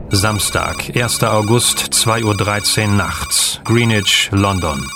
Samstag, 1. August, 2:13 Uhr nachts. Greenwich, London.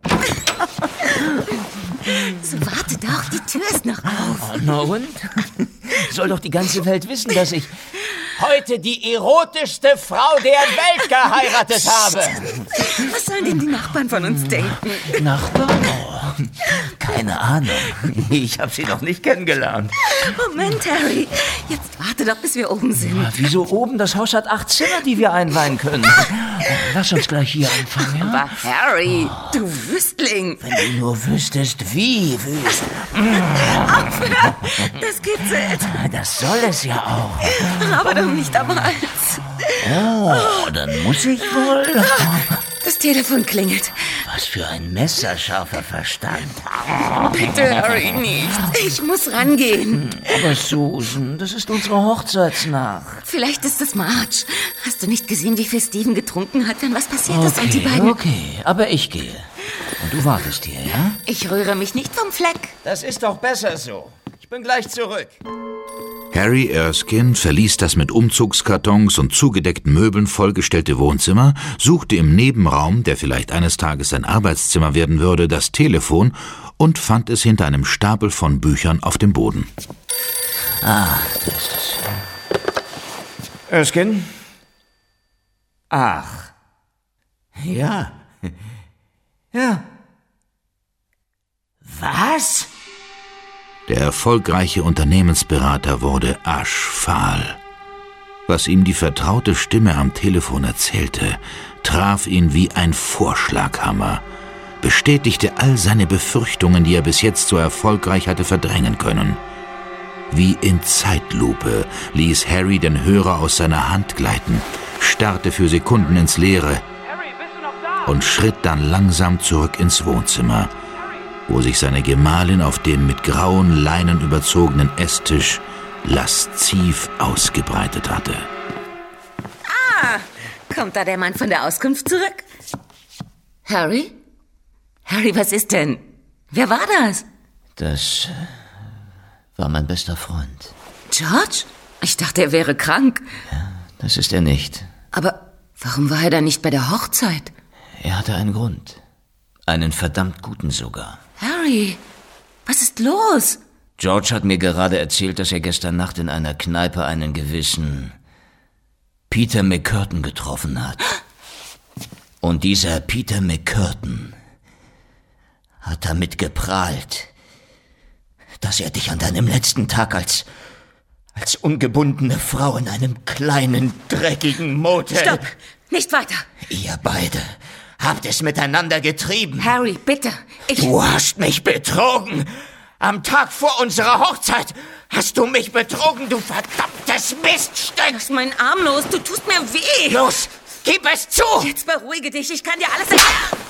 So, warte doch, die Tür ist noch auf. Oh, na und? Soll doch die ganze Welt wissen, dass ich heute die erotischste Frau der Welt geheiratet habe. Was sollen denn die Nachbarn von uns denken? Nachbarn? Oh, keine Ahnung. Ich habe sie noch nicht kennengelernt. Moment, Harry. Jetzt warte doch, bis wir oben sind. Wieso oben? Das Haus hat 8 Zimmer, die wir einweihen können. Lass uns gleich hier anfangen, ja? Aber Harry, du Wüstling. Wenn du nur wüsstest, wie wüst. Aufhören! Das kitzelt. Das soll es ja auch. Aber doch nicht am Hals. Oh, dann muss ich wohl. Das Telefon klingelt. Was für ein messerscharfer Verstand. Bitte, Harry, nicht. Ich muss rangehen. Aber Susan, das ist unsere Hochzeitsnacht. Vielleicht ist es Marge. Hast du nicht gesehen, wie viel Steven getrunken hat, wenn was passiert ist und die beiden... Okay, aber ich gehe. Und du wartest hier, ja? Ich rühre mich nicht vom Fleck. Das ist doch besser so. Ich bin gleich zurück. Harry Erskine verließ das mit Umzugskartons und zugedeckten Möbeln vollgestellte Wohnzimmer, suchte im Nebenraum, der vielleicht eines Tages sein Arbeitszimmer werden würde, das Telefon und fand es hinter einem Stapel von Büchern auf dem Boden. Ah, da ist es. Erskine? Ach. Ja. Ja. Was? Der erfolgreiche Unternehmensberater wurde aschfahl. Was ihm die vertraute Stimme am Telefon erzählte, traf ihn wie ein Vorschlaghammer, bestätigte all seine Befürchtungen, die er bis jetzt so erfolgreich hatte verdrängen können. Wie in Zeitlupe ließ Harry den Hörer aus seiner Hand gleiten, starrte für Sekunden ins Leere und schritt dann langsam zurück ins Wohnzimmer, wo sich seine Gemahlin auf dem mit grauen Leinen überzogenen Esstisch lasziv ausgebreitet hatte. Ah, kommt da der Mann von der Auskunft zurück? Harry? Harry, was ist denn? Wer war das? Das war mein bester Freund. George? Ich dachte, er wäre krank. Ja, das ist er nicht. Aber warum war er dann nicht bei der Hochzeit? Er hatte einen Grund. Einen verdammt guten sogar. Harry, was ist los? George hat mir gerade erzählt, dass er gestern Nacht in einer Kneipe einen gewissen Peter McCurtain getroffen hat. Und dieser Peter McCurtain hat damit geprahlt, dass er dich an deinem letzten Tag als ungebundene Frau in einem kleinen, dreckigen Motel... Stopp! Nicht weiter! Ihr beide habt es miteinander getrieben. Harry, bitte! Du hast mich betrogen! Am Tag vor unserer Hochzeit hast du mich betrogen, du verdammtes Miststück! Lass meinen Arm los, du tust mir weh! Los, gib es zu! Jetzt beruhige dich, ich kann dir alles erklären!